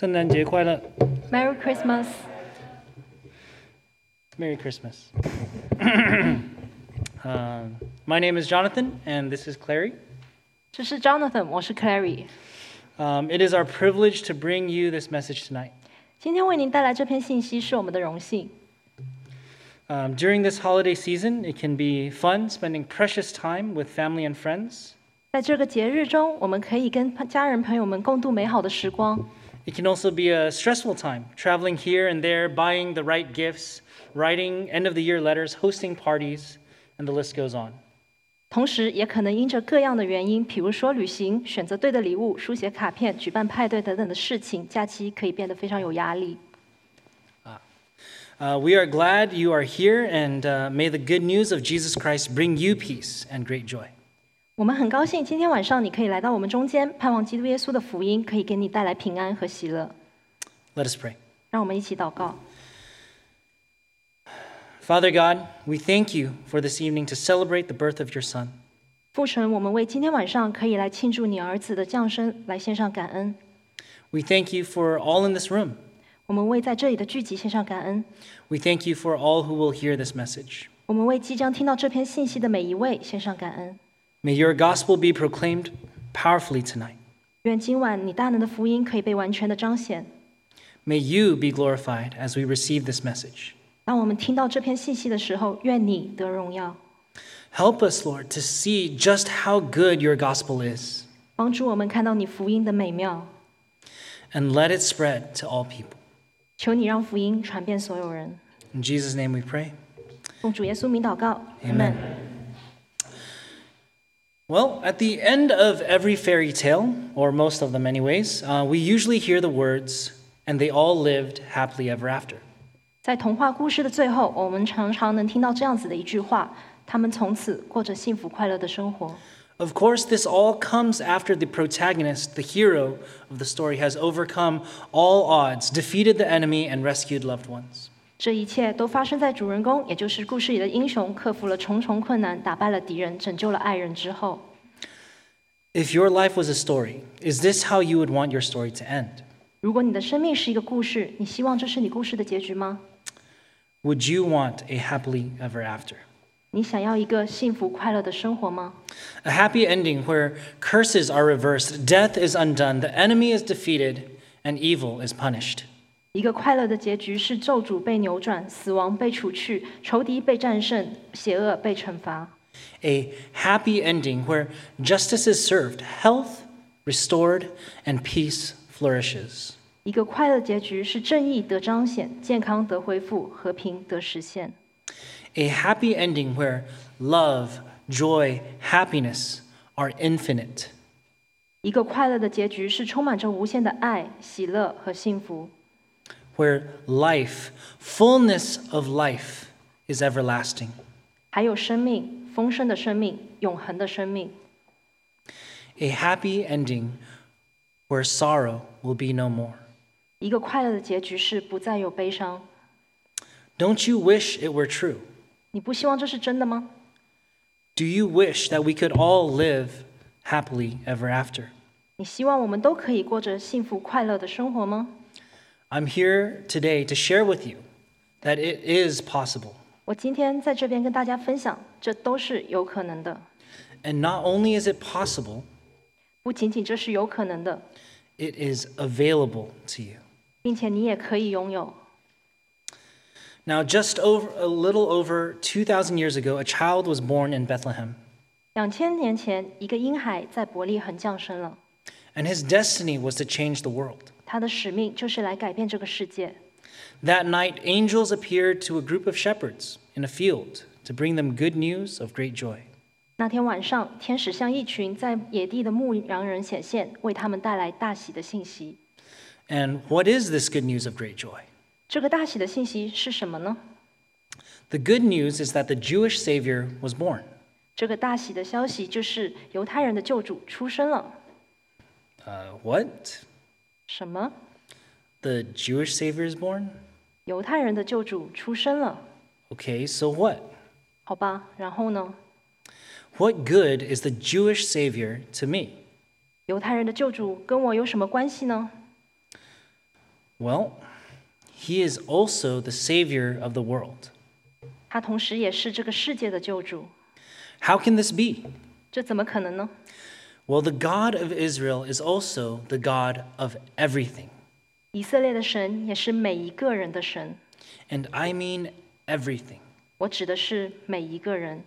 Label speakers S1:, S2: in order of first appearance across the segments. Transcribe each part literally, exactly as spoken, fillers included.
S1: 圣诞节快乐
S2: Merry Christmas.
S1: Merry Christmas. um, my name is Jonathan, and this is Clary.
S2: 这是 Jonathan， 我是 Clary。
S1: Um, it is our privilege to bring you this message tonight.
S2: 今天为您带来这篇信息是我们的荣幸。
S1: Um, during this holiday season, it can be fun spending precious time with family and friends.
S2: 在这个节日中，我们可以跟家人朋友们共度美好的时光。
S1: It can also be a stressful time, traveling here and there, buying the right gifts, writing end-of-the-year letters, hosting parties, and the list goes on.
S2: 同时，也可能因着各样的原因，比如说旅行、选择对的礼物、书写卡片、举办派对等等的事情，假期可以变得非常有压力。
S1: Uh, we are glad you are here, and uh, may the good news of Jesus Christ bring you peace and great joy.
S2: 我们很高兴今天晚上你可以来到我们中间，盼望基督耶稣的福音可以给你带来平安和喜乐。
S1: Let us pray.
S2: 让我们一起祷告。
S1: Father God, we thank you for this evening to celebrate the birth of your Son.
S2: 父神，我们为今天晚上可以来庆祝你儿子的降生来献上感恩。
S1: We thank you for all in this room.
S2: 我们为在这里的聚集献上感恩。
S1: We thank you for all who will hear this message.
S2: 我们为即将听到这篇信息的每一位献上感恩。
S1: May your gospel be proclaimed powerfully tonight.
S2: 愿今晚你大能的福音可以被完全的彰显。
S1: May you be glorified as we receive this message.
S2: 当我们听到这篇信息的时候，愿你得荣耀。
S1: Help us, Lord, to see just how good your gospel is,
S2: 帮助我们看到你福音的美妙。
S1: and let it spread to all people.
S2: 求你让福音传遍所有人。
S1: In Jesus' name we pray.
S2: 奉主耶稣名祷告
S1: Amen. Well, at the end of every fairy tale, or most of them anyways, uh, we usually hear the words, and they all lived happily ever after.
S2: 在童话故事的最后，我们常常能听到这样子的一句话：他们从此过着幸福快乐的生活。
S1: Of course, this all comes after the protagonist, the hero of the story, has overcome all odds, defeated the enemy, and rescued loved ones.
S2: 这一切都发生在主人公，也就是故事里的英雄，克服了重重困难，打败了敌人，拯救了爱人之后。
S1: If your life was a story, is this how you would want your story to end?
S2: 如果你的生命是一个故事，你希望这是你故事的结局吗？
S1: Would you want a happily ever after?
S2: 你想要一个幸福快乐的生活吗？
S1: A happy ending where curses are reversed, death is undone, the enemy is defeated, and evil is punished.
S2: 一个快乐的结局是咒诅被扭转，死亡被除去，仇敌被战胜，邪恶被惩罚。
S1: A happy ending where justice is served, health restored, and peace flourishes.
S2: 一个快乐结局是正义得彰显，健康得恢复，和平得实现。
S1: A happy ending where love, joy, happiness are infinite.
S2: 一个快乐的结局是充满着无限的爱、喜乐和幸福。
S1: Where life, fullness of life, is everlasting.
S2: 还有生命，丰盛的生命，永恒的生命。
S1: A happy ending where sorrow will be no more.
S2: 一个快乐的结局是不再有悲伤。
S1: Don't you wish it were true?
S2: 你不希望这是真的吗？
S1: Do you wish that we could all live happily ever after?
S2: 你希望我们都可以过着幸福快乐的生活吗？
S1: I'm here today to share with you that it is possible.
S2: 我今天在这边跟大家分享，这都是有可能的。
S1: And not only is it possible,
S2: 不仅仅这是有可能的，
S1: it is available to you.
S2: 并且你也可以拥有。
S1: Now, just over a little over two thousand years ago, a child was born in Bethlehem,
S2: 两千年前，一个婴孩在伯利恒降生了，
S1: and his destiny was to change the world.
S2: 他的使命就是来改变这个世界。
S1: That night, angels appeared to a group of shepherds in a field to bring them good news of great joy.
S2: 那天晚上，天使向一群在野地的牧羊人显现，为他们带来大喜的信息。
S1: And what is this good news of great joy?
S2: 这个大喜的信息是什么呢？
S1: The good news is that the Jewish Savior was born.
S2: 这个大喜的消息就是犹太人的救主出生了。
S1: Uh, what?
S2: 什么？
S1: The Jewish Savior is born?
S2: 犹太人的救主出生了。
S1: Okay, so what?
S2: 好吧，然后呢？
S1: What good is the Jewish Savior to me?
S2: 犹太人的救主跟我有什么关系呢？
S1: Well, he is also the Savior of the world.
S2: 他同时也是这个世界的救主。
S1: How can this be?
S2: 这怎么可能呢？
S1: Well, the God of Israel is also the God of everything.
S2: 以色列的神也是每一个人的神，
S1: And I mean everything.
S2: 我指的是每一个人。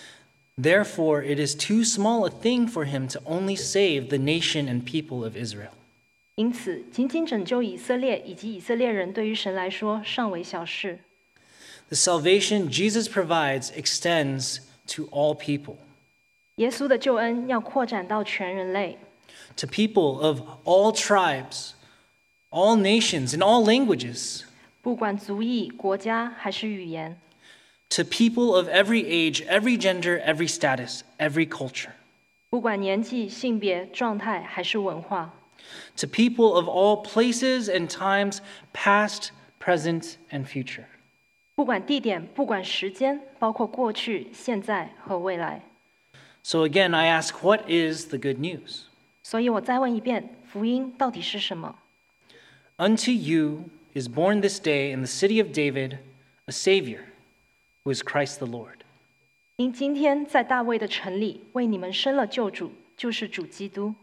S1: Therefore, it is too small a thing for him to only save the nation and people of Israel.
S2: 因此，仅仅拯救以色列以及以色列人，对于神来说尚为小事。
S1: The salvation Jesus provides extends to all people,
S2: 耶稣的救恩要扩展到全人类，
S1: to people of all tribes, all nations, and all languages,
S2: 不管族裔、国家还是语言，
S1: to people of every age, every gender, every status, every culture,
S2: 不管年纪、性别、状态还是文化，
S1: to people of all places and times, past, present, and future.
S2: 不管地点、不管时间，包括过去、现在和未来。
S1: So again, I ask, what is the good news?
S2: 所以我再问一遍，福音到底是什么？
S1: Unto you is born this day in the city of David a Savior, who is Christ the Lord.
S2: 因今天在大卫的城里为你们生了救主，就是主基督。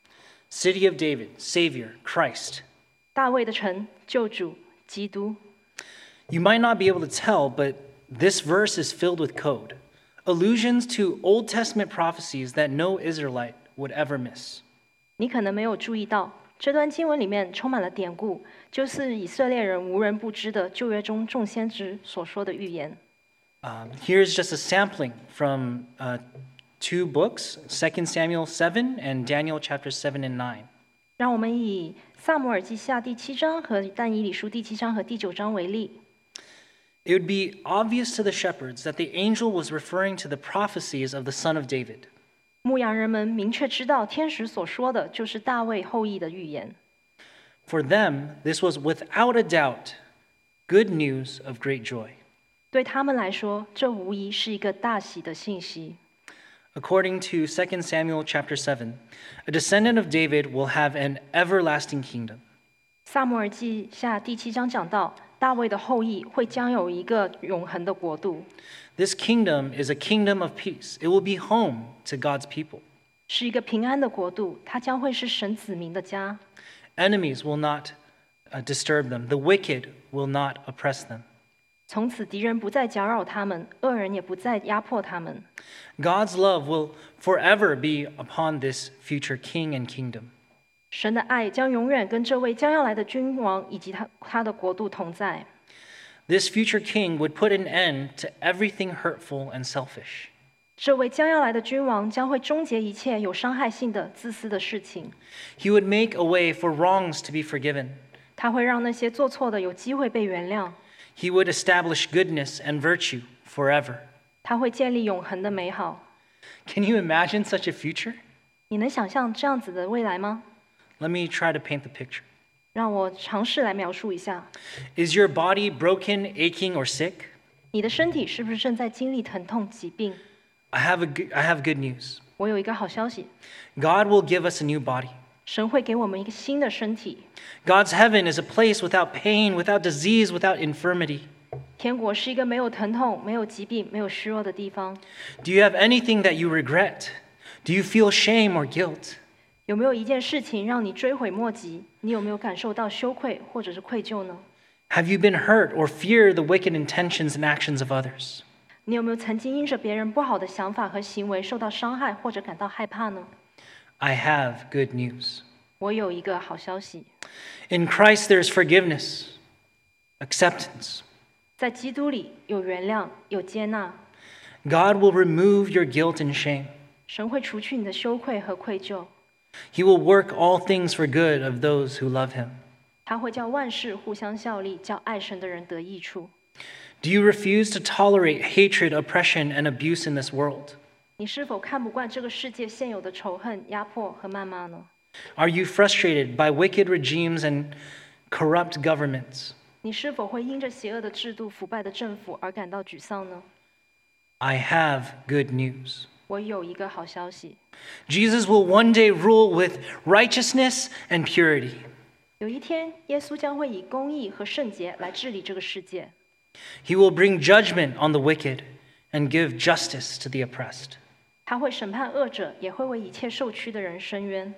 S1: City of David, Savior, Christ.
S2: 大卫的城，救主，基督。
S1: You might not be able to tell, but this verse is filled with code, allusions to Old Testament prophecies that no Israelite would ever miss.
S2: 你可能没有注意到，这段经文里面充满了典故，就是以色列人无人不知的旧约中众先知所说的预言。
S1: Um, here's just a sampling from uh, two books, Second Samuel seven and Daniel chapter seven and nine.
S2: 让我们以撒母耳记下第七章和但以理书第七章和第九章为例。
S1: It would be obvious to the shepherds that the angel was referring to the prophecies of the son of David.
S2: 牧羊人们明确知道，天使所说的就是大卫后裔的预言。
S1: For them, this was without a doubt good news of great joy.
S2: 对他们来说，这无疑是一个大喜的信息。
S1: According to Second Samuel chapter seven, a descendant of David will have an everlasting kingdom.
S2: 撒母耳记下第七章讲到，大卫的后裔会将有一个永恒的国度，
S1: This kingdom is a kingdom of peace. It will be home to God's people.
S2: 是一个平安的国度，它将会是神子民的家。
S1: Enemies will not uh, disturb them. The wicked will not oppress them.
S2: 从此敌人不再搅扰他们，恶人也不再压迫他们。
S1: God's love will forever be upon this future king and kingdom.
S2: 神的爱将永远跟这位将要来的君王以及他他的国度同在。
S1: This future king would put an end to everything hurtful and selfish.
S2: 这位将要来的君王将会终结一切有伤害性的、自私的事情。
S1: He would make a way for wrongs to be forgiven.
S2: 他会让那些做错的有机会被原谅。
S1: He would establish goodness and virtue forever.
S2: 他会建立永恒的美好。
S1: Can you imagine such a future?
S2: 你能想象这样子的未来吗？
S1: Let me try to paint the picture.
S2: 让我尝试来描述一下。
S1: Is your body broken, aching, or sick?
S2: 你的身体是不是正在经历疼痛、疾病？
S1: I have, a good, I have good news.
S2: 我有一个好消息，
S1: God will give us a new body.
S2: 神会给我们一个新的身体。
S1: God's heaven is a place without pain, without disease, without infirmity.
S2: 天国是一个没有疼痛、没有疾病、没有虚弱的地方。
S1: Do you have anything that you regret? Do you feel shame or guilt?
S2: 有没有一件事情让你追悔莫及？你有没有感受到羞愧或者是愧疚呢？
S1: Have you been hurt or fear the wicked intentions and actions of others?
S2: 你有没有曾经因着别人不好的想法和行为受到伤害或者感到害怕呢？
S1: I have good news.
S2: 我有一个好消息，
S1: In Christ there is forgiveness, acceptance.
S2: 在基督里有原谅，有接纳。
S1: God will remove your guilt and shame.
S2: 神会除去你的羞愧和愧疚，
S1: He will work all things for good of those who love him.
S2: 他会叫万事互相效力，叫爱神的人得益处。
S1: Do you refuse to tolerate hatred, oppression, and abuse in this world?
S2: 你是否看不惯这个世界现有的仇恨、压迫和谩骂呢？
S1: Are you frustrated by wicked regimes and corrupt governments?
S2: 你是否会因着邪恶的制度、腐败的政府而感到沮丧呢？
S1: I have good news.
S2: 我有一个好消息，
S1: Jesus will one day rule with righteousness and purity.
S2: 有一天，耶稣将会以公义和圣洁来治理这个世界。
S1: He will bring judgment on the wicked and give justice to the oppressed.
S2: 他会审判恶者，也会为一切受屈的人伸冤。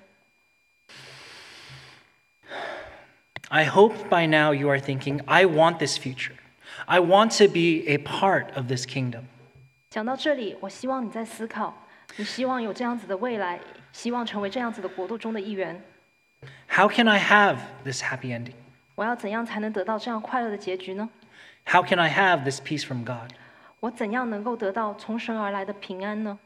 S1: I hope by now you are thinking, I want this future. I want to be a part of this kingdom.
S2: 讲到这里，我希望你在思考，你希望有这样子的未来，希望成为这样子的国度中的一员。
S1: How can I have this happy ending?
S2: 我要怎样才能得到这样快乐的结局呢？
S1: How can I have this peace from God?
S2: 我怎样能够得到从神而来的平安呢？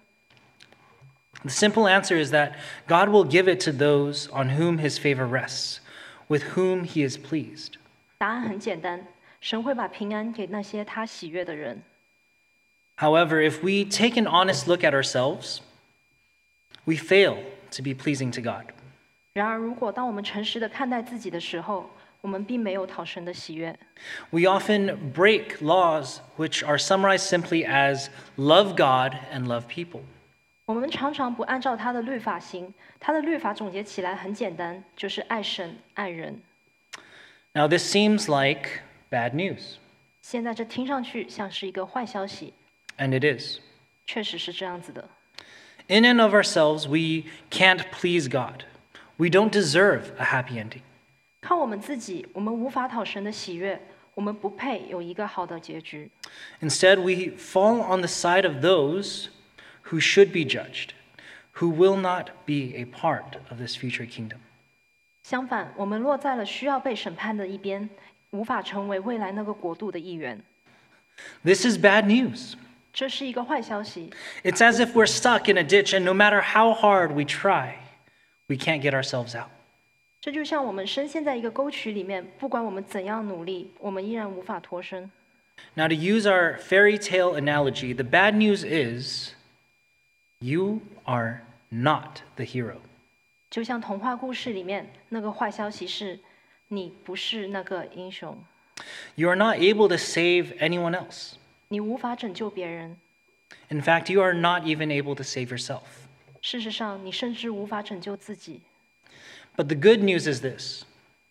S1: The simple answer is that God will give it to those on whom his favor rests, with whom he is pleased.
S2: 答案很简单，神会把平安给那些他喜悦的人。
S1: However, if we take an honest look at ourselves, we fail to be pleasing to God.
S2: 然而，如果当我们诚实的看待自己的时候，我们并没有讨神的喜悦。
S1: We often break laws which are summarized simply as love God and love people.
S2: 我们常常不按照他的律法行，他的律法总结起来很简单，就是爱神爱人。
S1: Now, this seems like bad news,
S2: 现在这听上去像是一个坏消息，
S1: and it is.
S2: 确实是这样子的。
S1: In and of ourselves, we can't please God. We don't deserve a happy ending.
S2: 靠我们自己，我们无法讨神的喜悦，我们不配有一个好的结局。
S1: Instead, we fall on the side of those who should be judged, who will not be a part of this future kingdom.
S2: 相反，我们落在了需要被审判的一边，无法成为未来那个国度的一员。
S1: This is bad news.
S2: 这是一个坏消息，
S1: It's as if we're stuck in a ditch, and no matter how hard we try, we can't get ourselves out.
S2: 这就像我们深陷在一个沟渠里面，不管我们怎样努力，我们依然无法脱身。
S1: Now, to use our fairy tale analogy, the bad news is you are not the hero.
S2: 就像童话故事里面那个坏消息是，你不是那个英雄，
S1: You are not able to save anyone else.
S2: 你无法拯救别人。
S1: In fact, you are not even able to save yourself.
S2: 事实上，你甚至无法拯救自己。
S1: But the good news is this: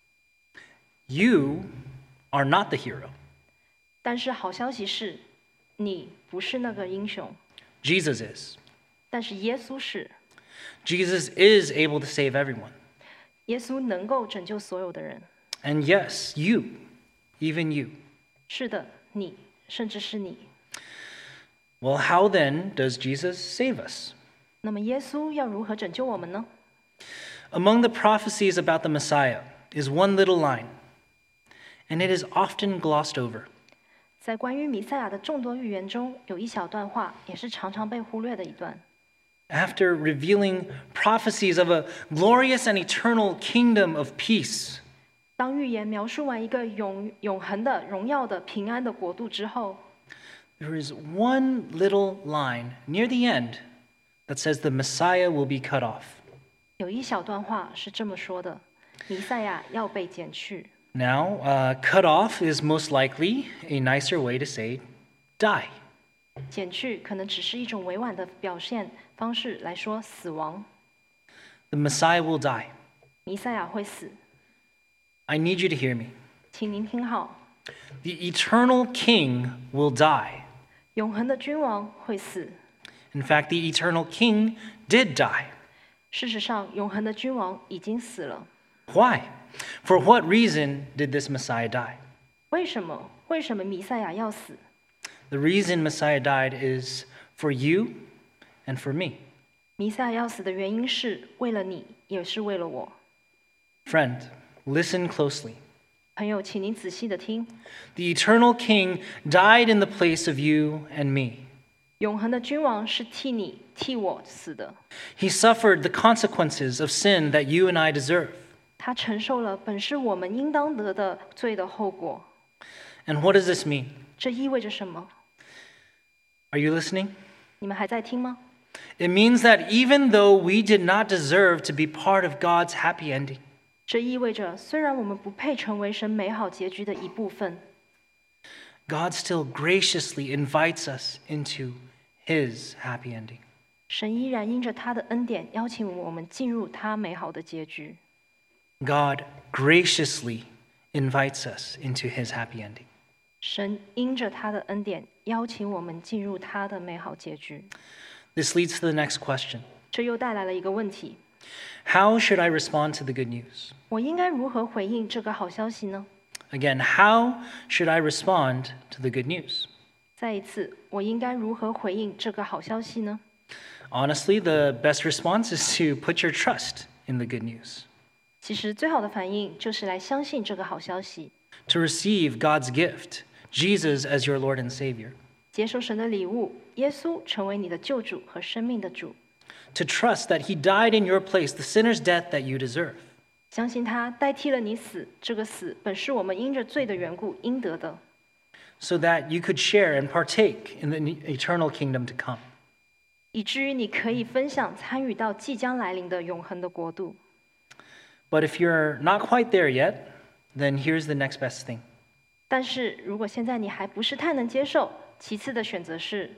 S1: you are not the hero.
S2: 但是好消息是，你不是那个英雄，
S1: Jesus is.
S2: 但是耶稣是。
S1: Jesus is able to save everyone.
S2: 耶稣能够拯救所有的人。
S1: And yes, you, even you.
S2: 是的，你，甚至是你。
S1: Well, how then does Jesus save us?
S2: 那么耶稣要如何拯救我们呢？
S1: Among the prophecies about the Messiah is one little line, and it is often glossed over.
S2: 在关于弥赛亚的众多预言中，有一小段话，也是常常被忽略的一段。
S1: After revealing prophecies of a glorious and eternal kingdom of peace,
S2: 当预言描述完一个永永恒的、荣耀的、平安的国度之后，
S1: there is one little line near the end that says the Messiah will be cut off.
S2: 有一小段话是这么说的：弥赛亚要被剪去。
S1: Now, uh, cut off is most likely a nicer way to say die.
S2: 剪去可能只是一种委婉的表现方式来说死亡。
S1: The Messiah will die.
S2: 弥赛亚会死，
S1: I need you to hear me.
S2: 请您听好，
S1: The eternal king will die.
S2: 永恒的君王会死。
S1: In fact, the eternal king did die.
S2: 事实上，永恒的君王已经死了。
S1: Why? For what reason did this Messiah die?
S2: 为什么？为什么弥赛亚要死？
S1: The reason Messiah died is for you and for me.
S2: 弥赛亚要死的原因是为了你，也是为了我。
S1: Friend, listen closely.
S2: 朋友，请您仔细的听，
S1: The eternal king died in the place of you and me.
S2: 永恒的君王是替你、替我死的。
S1: He suffered the consequences of sin that you and I deserve.
S2: 他承受了本是我们应当得的罪的后果。
S1: And what does this mean?
S2: 这意味着什么？
S1: Are you listening?
S2: 你们还在听吗？
S1: It means that even though we did not deserve to be part of God's happy ending,
S2: 这意味着，虽然我们不配成为神美好结局的一部分，
S1: God still graciously invites us into his happy ending.
S2: 神依然因着他的恩典邀请我们进入他美好的结局。
S1: God graciously invites us into his happy ending.
S2: 神因着他的恩典，邀请我们进入他的美好结局。
S1: This leads to the next question.
S2: 这又带来了一个问题：
S1: How should I respond to the good news?
S2: 我应该如何回应这个好消息呢？
S1: Again, how should I respond to the good news?
S2: 再一次，我应该如何回应这个好消息呢？
S1: Honestly, the best response is to put your trust in the good news,
S2: 其实最好的反应就是来相信这个好消息，
S1: to receive God's gift, Jesus as your Lord and Savior,
S2: 接受神的礼物，耶稣成为你的救主和生命的主，
S1: to trust that he died in your place, the sinner's death that you deserve,
S2: 相信他代替了你死，这个死本是我们因着罪的缘故应得的，
S1: so that you could share and partake in the eternal kingdom to come.
S2: 以至于你可以分享参与到即将来临的永恒的国度。
S1: But if you're not quite there yet, then here's the next best thing.
S2: 但是如果现在你还不是太能接受，其次的选择是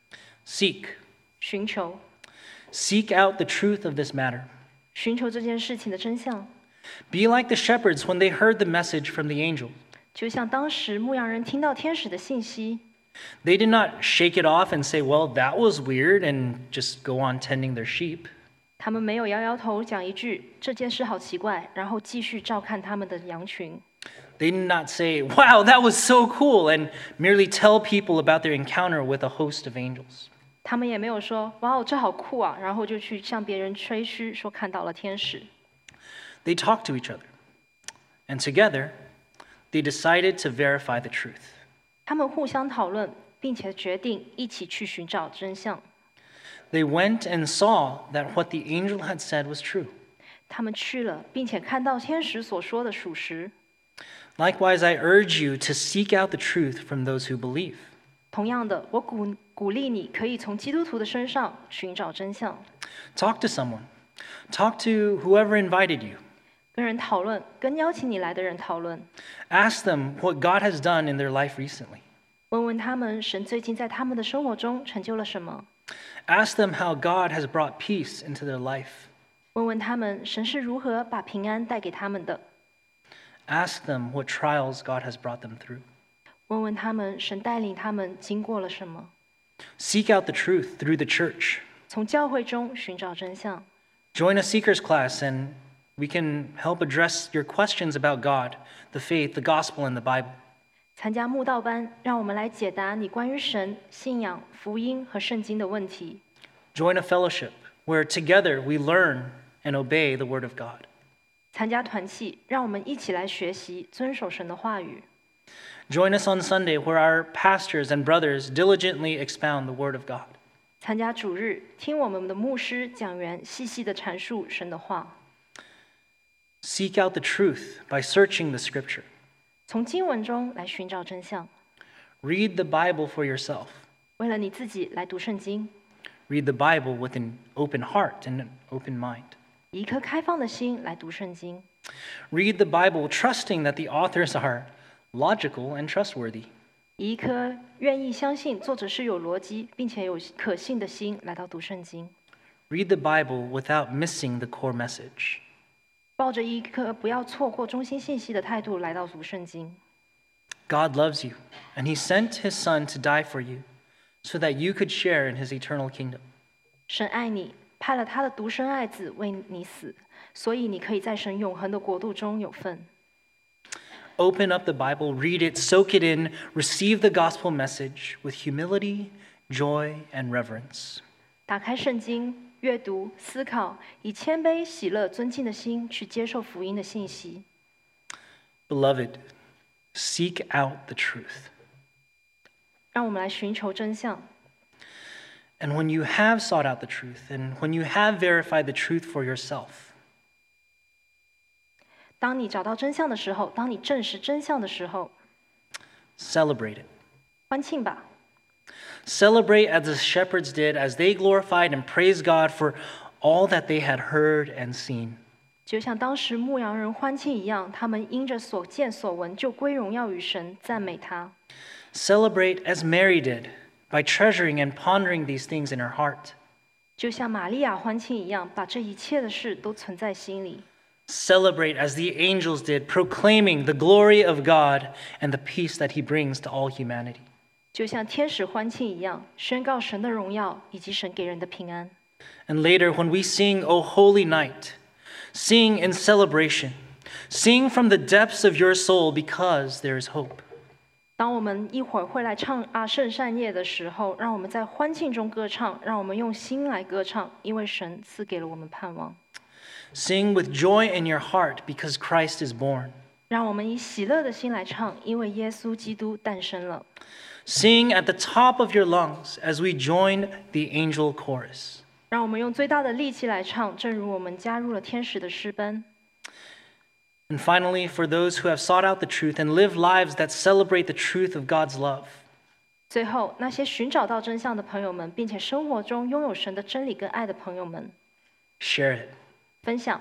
S1: Seek.
S2: 寻求，
S1: Seek out the truth of this matter.
S2: 寻求这件事情的真相。
S1: Be like the shepherds when they heard the message from the angel.
S2: 就像当时牧羊人听到天使的信息，
S1: They did not shake it off and say, well, that was weird, and just go on tending their sheep.
S2: 他们没有摇摇头讲一句这件事好奇怪，然后继续照看他们的羊群。
S1: They did not say, wow, that was so cool, and merely tell people about their encounter with a host of angels.
S2: 他们也没有说哇哦这好酷啊，然后就去向别人吹嘘说看到了天使。
S1: They talked to each other, and together, they decided to verify the truth.
S2: 他们互相讨论，并且决定一起去寻找真相。
S1: They went and saw that what the angel had said was true.
S2: 他们去了，并且看到天使所说的属实。
S1: Likewise, I urge you to seek out the truth from those who believe.
S2: 同样的，我鼓鼓励你可以从基督徒的身上寻找真相，
S1: Talk to someone. Talk to whoever invited you.
S2: 跟人讨论，跟邀请你来的人讨论，
S1: Ask them what God has done in their life recently.
S2: 问问他们神最近在他们的生活中成就了什么，
S1: Ask them how God has brought peace into their life.
S2: 问问他们神是如何把平安带给他们的，
S1: Ask them what trials God has brought them through.
S2: 问问他们神带领他们经过了什么，
S1: Seek out the truth through the church.
S2: 从教会中寻找真相。
S1: Join a seeker's class, and we can help address your questions about God, the faith, the gospel, and the Bible.
S2: 参加慕道班，让我们来解答你关于神、信仰、福音和圣经的问题。
S1: Join a fellowship where together we learn and obey the Word of God.
S2: 参加团契，让我们一起来学习，遵守神的话语。
S1: Join us on Sunday where our pastors and brothers diligently expound the Word of God.
S2: 参加主日，听我们的牧师讲员细细的阐述神的话。
S1: Seek out the truth by searching the Scripture.
S2: 从经文中来寻找真相，
S1: Read the Bible for yourself.
S2: 为了你自己来读圣经，
S1: Read the Bible with an open heart and an open mind.
S2: 以一颗开放的心来读圣经。
S1: Read the Bible trusting that the authors are logical and trustworthy.
S2: 以一颗愿意相信作者是有逻辑并且有可信的心来到读圣经。
S1: Read the Bible without missing the core message.
S2: 抱着一颗不要错过中心信息的态度来到读圣经。
S1: God loves you, and He sent His Son to die for you so that you could share in His eternal kingdom.
S2: 神爱你，派了他的独生爱子为你死，所以你可以在神永恒的国度中有份。
S1: Open up the Bible, read it, soak it in, receive the gospel message with humility, joy, and reverence.
S2: 打开圣经，阅读、思考，以谦卑、喜乐、尊敬的心去接受福音的信息。
S1: Beloved, seek out the truth.
S2: 让我们来寻求真相。
S1: And when you have sought out the truth, and when you have verified the truth for yourself,
S2: 当你找到真相的时候，当你证实真相的时候，
S1: celebrate it.
S2: 欢庆吧，
S1: Celebrate as the shepherds did as they glorified and praised God for all that they had heard and seen.
S2: 就像当时牧羊人欢庆一样，他们因着所见所闻，就归荣耀与神，赞美他。
S1: Celebrate as Mary did by treasuring and pondering these things in her heart.
S2: 就像玛利亚欢庆一样，把这一切的事都存在心里。
S1: Celebrate as the angels did, proclaiming the glory of God and the peace that he brings to all humanity.
S2: 就像天使欢庆一样，宣告神的荣耀以及神给人的平安。
S1: And later, when we sing, O Holy Night, sing in celebration, sing from the depths of your soul because there is hope.
S2: 当我们一会儿会来唱啊圣善夜的时候，让我们在欢庆中歌唱，让我们用心来歌唱，因为神赐给了我们盼望。
S1: Sing with joy in your heart because Christ is born.
S2: 让我们以喜乐的心来唱，因为耶稣基督诞生了。
S1: Sing at the top of your lungs as we join the angel chorus.
S2: 让我们用最大的力气来唱，正如我们加入了天使的诗班。
S1: And finally, for those who have sought out the truth and live lives that celebrate the truth of God's love,
S2: 最后，那些寻找到真相的朋友们，并且生活中拥有神的真理跟爱的朋友们，
S1: share it.
S2: 分享，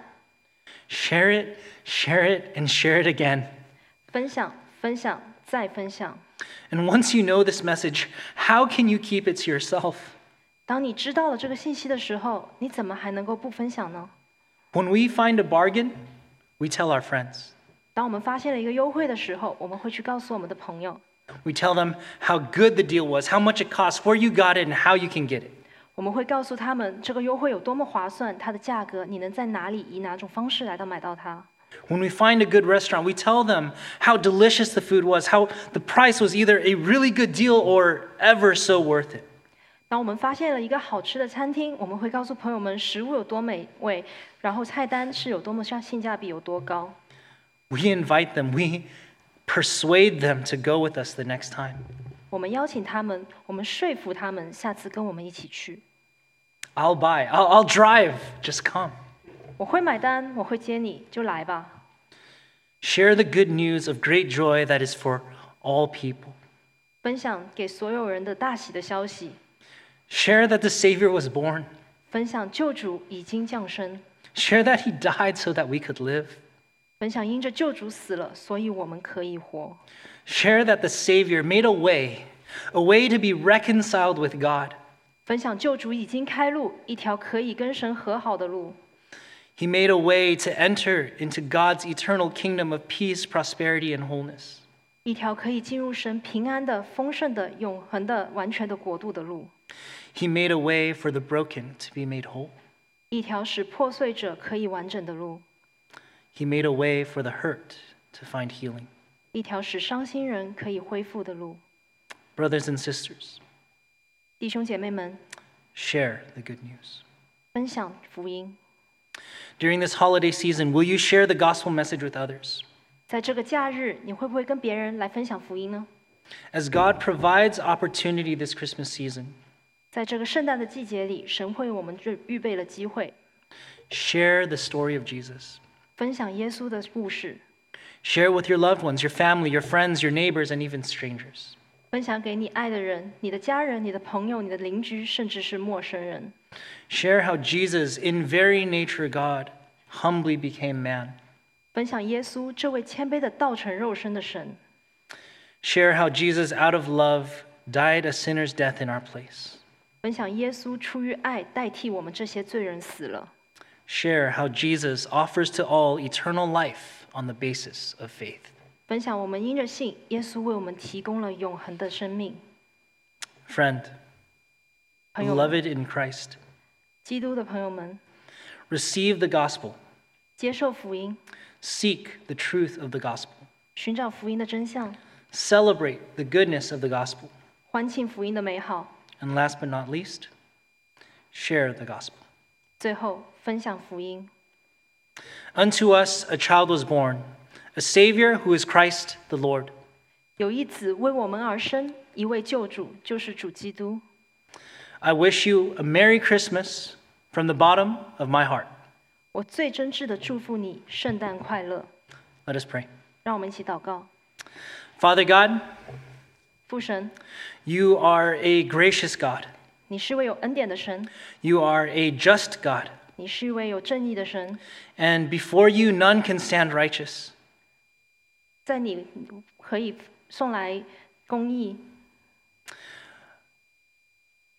S1: Share it, share it, and share it again.
S2: 分享，分享，再分享。
S1: And once you know this message, how can you keep it to yourself?
S2: 当你知道了这个信息的时候，你怎么还能够不分享呢？
S1: When we find a bargain, we tell our friends.
S2: 当我们发现了一个优惠的时候，我们会去告诉我们的朋友，
S1: We tell them how good the deal was, how much it costs, where you got it, and how you can get it.
S2: 我们会告诉他们这个优惠有多么划算，它的价格，你能在哪里以哪种方式来到买到它。
S1: When we find a good restaurant, we tell them how delicious the food was, how the price was either a really good deal or ever so worth it.
S2: 当我们发现了一个好吃的餐厅，我们会告诉朋友们食物有多美味，然后菜单是有多么像性价比有多高。
S1: We invite them, we persuade them to go with us the next time.
S2: 我们邀请他们，我们说服他们，下次跟我们一起去。
S1: I'll buy, I'll, I'll drive, just come.
S2: 我会买单，我会接你，就来吧。
S1: Share the good news of great joy that is for all people.
S2: 分享给所有人的大喜的消息，
S1: Share that the Savior was born.
S2: 分享救主已经降生，
S1: Share that he died so that we could live.
S2: 分享因着救主死了，所以我们可以活。
S1: Share that the Savior made a way, a way to be reconciled with God.
S2: 分享救主已经开路，一条可以跟神和好的路。
S1: He made a way to enter into God's eternal kingdom of peace, prosperity, and wholeness.
S2: 一条可以进入神平安的、丰盛的、永恒的、完全的国度的路。
S1: He made a way for the broken to be made whole.
S2: 一条使破碎者可以完整的路。
S1: He made a way for the hurt to find healing.
S2: 一条使伤心人可以恢复的路。
S1: Brothers and sisters,
S2: 弟兄姐妹们，
S1: share the good news.
S2: 分享福音。
S1: During this holiday season, will you share the gospel message with others?
S2: 在这个假日，你会不会跟别人来分享福音呢？
S1: As God provides opportunity this Christmas season,
S2: 在这个圣诞的季节里，神为我们预预备了机会，
S1: share the story of Jesus.
S2: 分享耶稣的故事，
S1: Share with your loved ones, your family, your friends, your neighbors, and even strangers.
S2: 分享给你爱的人、你的家人、你的朋友、你的邻居，甚至是陌生人。
S1: Share how Jesus, in very nature God, humbly became man.
S2: 分享耶稣这位谦卑的道成肉身的神。
S1: Share how Jesus, out of love, died a sinner's death in our place.
S2: 分享耶稣出于爱代替我们这些罪人死了。
S1: Share how Jesus offers to all eternal life on the basis of faith.
S2: 分享我们因着信，耶稣为我们提供了永恒的生命。
S1: Friend,
S2: 朋友们，
S1: beloved in Christ,
S2: 基督的朋友们，
S1: receive the gospel.
S2: 接受福音，
S1: Seek the truth of the gospel.
S2: 寻找福音的真相，
S1: Celebrate the goodness of the gospel.
S2: 欢庆福音的美好。
S1: And last but not least, share the gospel.
S2: 最后，分享福音。
S1: Unto us a child was born, a Savior who is Christ the Lord.
S2: 有一子为我们而生，一位救主，就是主基督。
S1: I wish you a Merry Christmas from the bottom of my heart.
S2: 我最真挚的祝福你，圣诞快乐。
S1: Let us pray.
S2: 让我们一起祷告。
S1: Father God,
S2: 父神，
S1: you are a gracious God.
S2: 你是位有恩典的神，
S1: You are a just God.
S2: 你是一位有正义的神，
S1: And before you, none can stand righteous.
S2: 在你可以送来公义。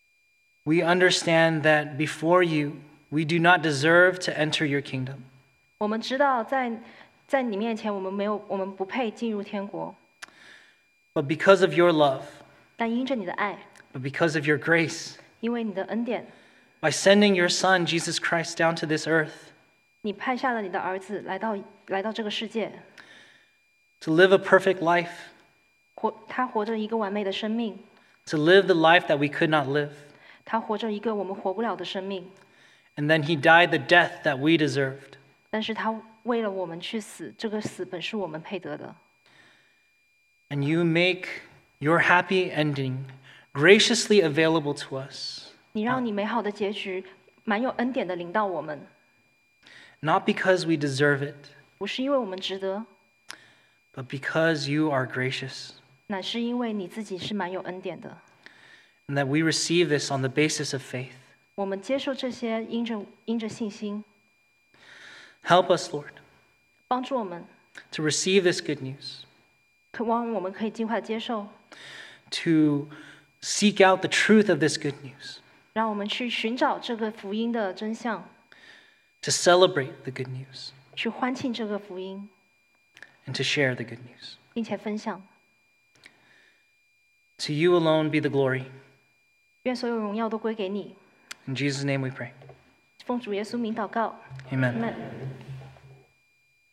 S1: We understand that before you, we do not deserve to enter your kingdom.
S2: 我们知道在在你面前，我们没有，我们不配进入天国。
S1: But because of your love,
S2: 但因着你的爱，
S1: but because of your grace,
S2: 因为你的恩典，
S1: by sending your Son, Jesus Christ, down to this earth
S2: 你派下了你的儿子来到来到这个世界，
S1: to live a perfect life,
S2: 活他活着一个完美的生命，
S1: to live the life that we could not live.
S2: 他活着一个我们活不了的生命，
S1: And then he died the death that we deserved.
S2: 但是他为了我们去死，这个死本是我们配得的。
S1: And you make your happy ending graciously available to us,
S2: 你让你美好的结局蛮有恩典的临到我们，
S1: not because we deserve it,
S2: 不是因为我们值得，
S1: but because you are gracious,
S2: 乃是因为你自己是蛮有恩典的。
S1: and that we receive this on the basis of faith.
S2: 我们接受这些，因着因着信心，
S1: Help us, Lord,
S2: 帮助我们，
S1: to receive this good news,
S2: 渴望我们可以尽快接受，
S1: to seek out the truth of this good news,
S2: 让我们去寻找这个福音的真相，
S1: to celebrate the good news,
S2: 去欢庆这个福音，
S1: and to share the good news.
S2: 并且分享。
S1: To you alone be the glory.
S2: 愿所有荣耀都归给你。
S1: In Jesus' name we pray.
S2: 奉主耶稣名祷告。
S1: Amen.
S2: Amen